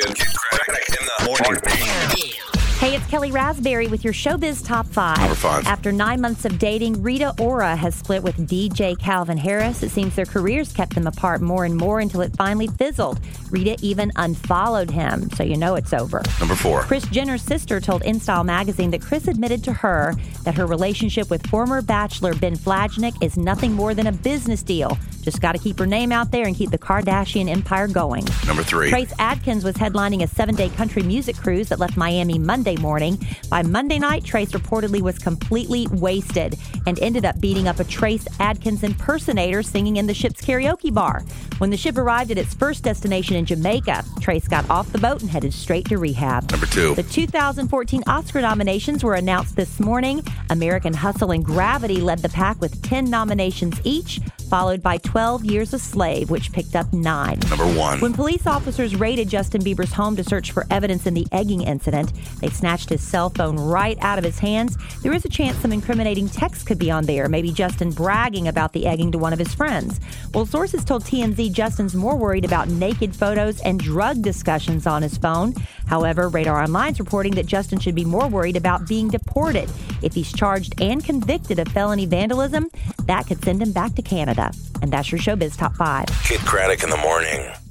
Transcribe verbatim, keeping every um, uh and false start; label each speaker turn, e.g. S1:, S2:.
S1: Kid Craddock in the morning.
S2: Hey, it's Kelly Raspberry with your Showbiz Top five.
S1: Number five.
S2: After nine months of dating, Rita Ora has split with D J Calvin Harris. It seems their careers kept them apart more and more until it finally fizzled. Rita even unfollowed him, so you know it's over.
S1: Number four.
S2: Kris Jenner's sister told InStyle magazine that Kris admitted to her that her relationship with former Bachelor Ben Flajnik is nothing more than a business deal. Just got to keep her name out there and keep the Kardashian empire going.
S1: Number three.
S2: Trace Adkins was headlining a seven-day country music cruise that left Miami Monday morning. By Monday night, Trace reportedly was completely wasted and ended up beating up a Trace Adkins impersonator singing in the ship's karaoke bar. When the ship arrived at its first destination in Jamaica, Trace got off the boat and headed straight to rehab.
S1: Number two.
S2: The two thousand fourteen Oscar nominations were announced this morning. American Hustle and Gravity led the pack with ten nominations each, followed by twelve Years a Slave, which picked up nine.
S1: Number one.
S2: When police officers raided Justin Bieber's home to search for evidence in the egging incident, they snatched his cell phone right out of his hands. There is a chance some incriminating texts could be on there, maybe Justin bragging about the egging to one of his friends. Well, sources told T M Z Justin's more worried about naked photos and drug discussions on his phone. However, Radar Online's reporting that Justin should be more worried about being deported. If he's charged and convicted of felony vandalism, that could send him back to Canada. And that's your Showbiz Top five.
S1: Kid Craddock in the morning.